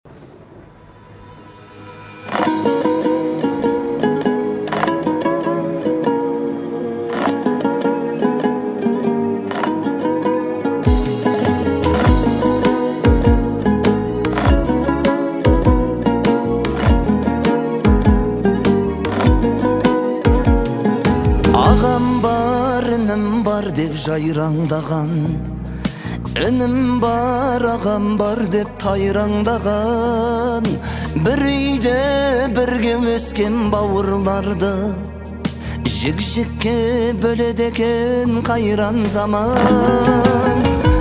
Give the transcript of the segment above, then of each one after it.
Бар деп жайраңдаған, інім бар, ағам бар деп тайраңдаған, бір үйде бірге өскен бауырларды жік-жікке бөледі екен қайран заман.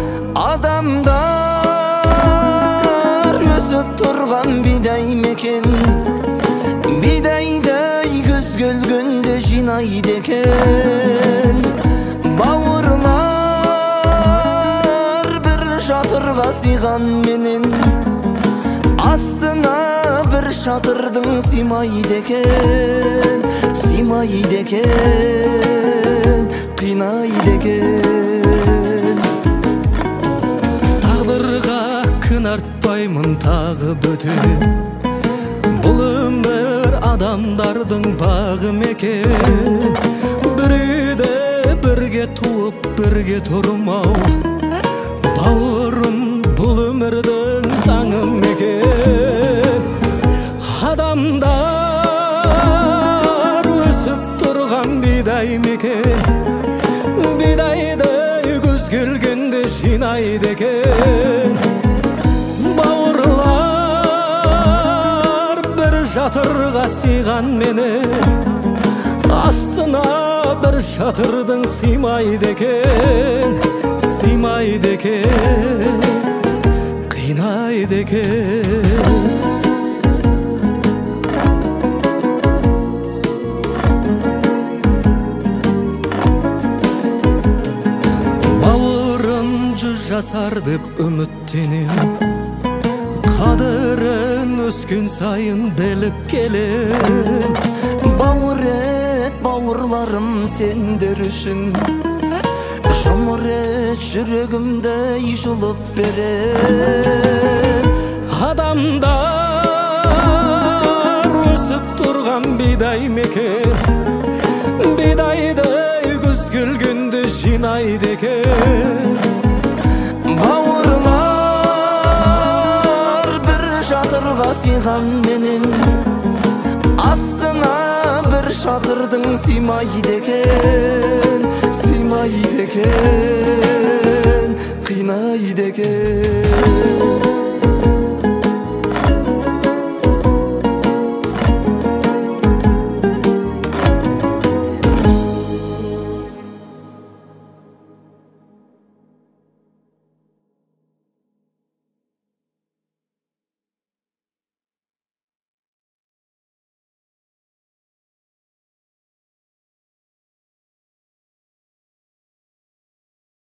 Адамдар өсіп тұрған бидай мекен, бидайдай күз келгенде жинайды екен. Бауырлар бір шатырға сыйған менен, астына бір шатырдың сыймайды екен, сыймайды екен, қинайды екен. Тағдырға кін артпаймын тағы бөтен, бұл өмір адамдардың бағы мекен. Бір үйде бірге туып бірге тұрмау, бауырым бұл өмірдің заңы мекен. Адамдар өсіп тұрған бидай мекен, бидайды күз келгенде жинайды екен. Бауырлар бір жатырға сыйған менен, астына бір шатырдың сыймайды екен, сыймайды екен, қинайды екен. Бауырым 100 жасар деп үміттенем, қадірін өскен сайын біліп келем. Бауыр ет бауырларым сендер үшін, жұмыр ет жүрегімді жұлып берем. Адамдар өсіп тұрған бидай мекен, бидайды күз келгенде жинайды екен. Бауырлар бір шатырға сыйған менен, астына бір шатырдың сыймайды екен, сыймайды екен, қинайды екен.